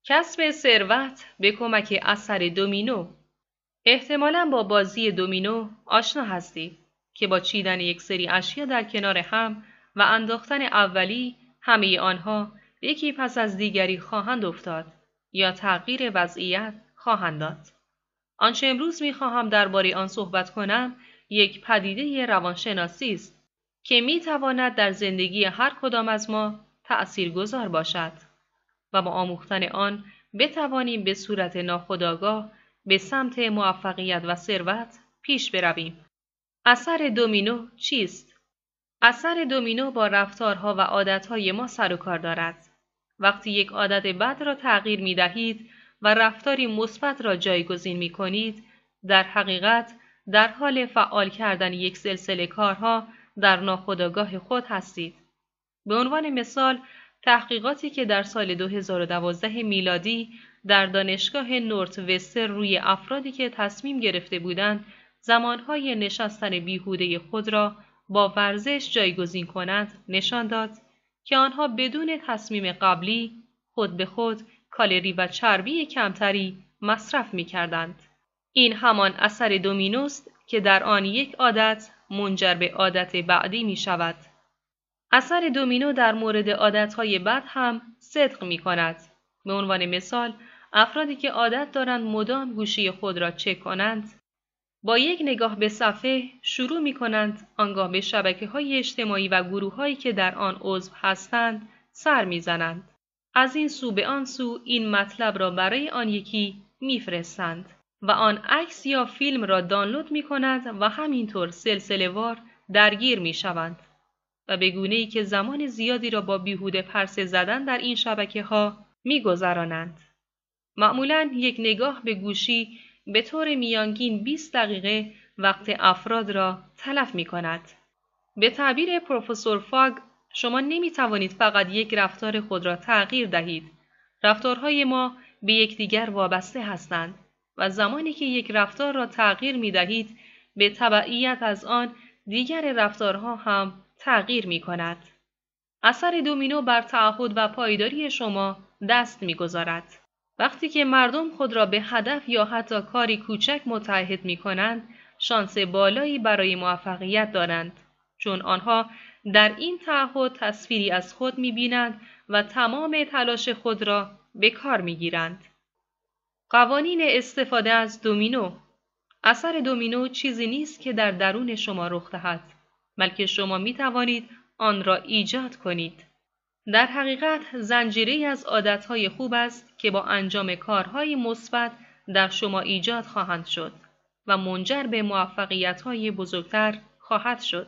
کسب ثروت به کمک اثر دومینو. احتمالاً با بازی دومینو آشنا هستید که با چیدن یک سری اشیا در کنار هم و انداختن اولی همه آنها یکی پس از دیگری خواهند افتاد یا تغییر وضعیت خواهند داد. آنچه امروز می‌خواهم درباره آن صحبت کنم یک پدیده روانشناسی است که می‌تواند در زندگی هر کدام از ما تأثیرگذار باشد و با آموختن آن بتوانیم به صورت ناخودآگاه به سمت موفقیت و ثروت پیش برویم. اثر دومینو چیست؟ اثر دومینو با رفتارها و عادتهای ما سر و کار دارد. وقتی یک عادت بد را تغییر می دهید و رفتاری مثبت را جایگزین می کنید، در حقیقت در حال فعال کردن یک سلسله کارها در ناخودآگاه خود هستید. به عنوان مثال، تحقیقاتی که در سال 2012 میلادی در دانشگاه نورت وستر روی افرادی که تصمیم گرفته بودند زمانهای نشستن بیهوده خود را با ورزش جایگزین کنند نشان داد که آنها بدون تصمیم قبلی خود به خود کالری و چربی کمتری مصرف می کردند. این همان اثر دومینوست که در آن یک عادت منجر به عادت بعدی می شود. اثر دومینو در مورد عادتهای بد هم صدق می کند. به عنوان مثال، افرادی که عادت دارند مدام گوشی خود را چک کنند، با یک نگاه به صفحه شروع می کنند، آنگاه به شبکه‌های اجتماعی و گروه‌هایی که در آن عضو هستند سر می زنند. از این سو به آن سو این مطلب را برای آن یکی می فرستند و آن عکس یا فیلم را دانلود می کنند و همینطور سلسله‌وار درگیر می شوند و به گونه‌ای که زمان زیادی را با بیهوده پرسه زدن در این شبکه‌ها می‌گذرانند. معمولاً یک نگاه به گوشی به طور میانگین 20 دقیقه وقت افراد را تلف می‌کند. به تعبیر پروفسور فاگ، شما نمی‌توانید فقط یک رفتار خود را تغییر دهید. رفتارهای ما به یکدیگر وابسته هستند و زمانی که یک رفتار را تغییر می‌دهید، به تبعیت از آن دیگر رفتارها هم تغییر می‌کند. اثر دومینو بر تعهد و پایداری شما دست می‌گذارد. وقتی که مردم خود را به هدف یا حتی کاری کوچک متعهد می‌کنند، شانس بالایی برای موفقیت دارند، چون آنها در این تعهد تصویری از خود می‌بینند و تمام تلاش خود را به کار می‌گیرند. قوانین استفاده از دومینو. اثر دومینو چیزی نیست که در درون شما رخ دهد، بلکه شما می توانید آن را ایجاد کنید. در حقیقت زنجیره‌ای از عادتهای خوب است که با انجام کارهای مثبت در شما ایجاد خواهند شد و منجر به موفقیت‌های بزرگتر خواهد شد.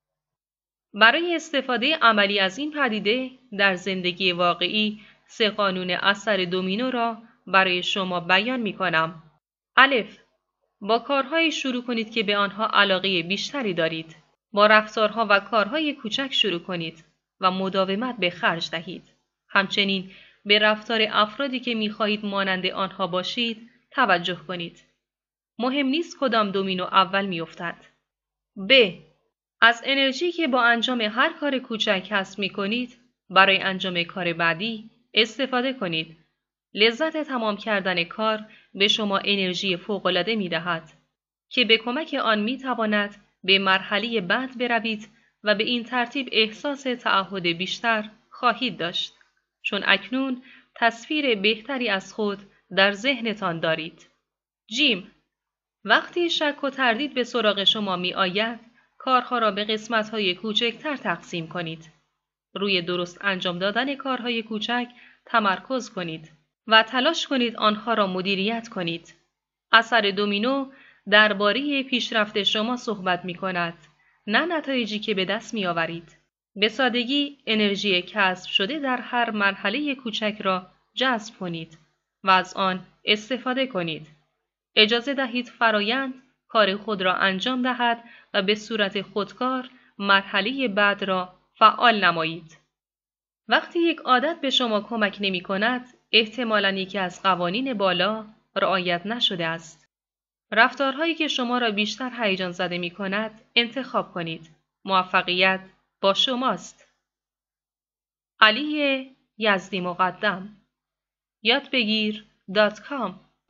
برای استفاده عملی از این پدیده در زندگی واقعی 3 قانون اثر دومینو را برای شما بیان می کنم. الف، با کارهایی شروع کنید که به آنها علاقه بیشتری دارید. با رفتارها و کارهای کوچک شروع کنید و مداومت به خرج دهید. همچنین به رفتار افرادی که می‌خواهید مانند آنها باشید توجه کنید. مهم نیست کدام دومینو اول می‌افتد. ب. از انرژی که با انجام هر کار کوچک کسب می‌کنید برای انجام کار بعدی استفاده کنید. لذت تمام کردن کار به شما انرژی فوق‌العاده می‌دهد که به کمک آن می‌تواند به مرحله بعد بروید و به این ترتیب احساس تعهد بیشتر خواهید داشت، چون اکنون تصویر بهتری از خود در ذهنتان دارید. جیم، وقتی شک و تردید به سراغ شما می آید، کارها را به قسمت‌های کوچکتر تقسیم کنید. روی درست انجام دادن کارهای کوچک تمرکز کنید و تلاش کنید آنها را مدیریت کنید. اثر دومینو درباره پیشرفت شما صحبت می کند، نه نتایجی که به دست می آورید. به سادگی انرژی کسب شده در هر مرحله کوچک را جذب کنید و از آن استفاده کنید. اجازه دهید فرایند کار خود را انجام دهد و به صورت خودکار مرحله بعد را فعال نمایید. وقتی یک عادت به شما کمک نمی کند، احتمالاً یکی از قوانین بالا رعایت نشده است. رفتارهایی که شما را بیشتر هیجان زده می کند انتخاب کنید. موفقیت با شماست. علی یزدی مقدم. یادبگیر.com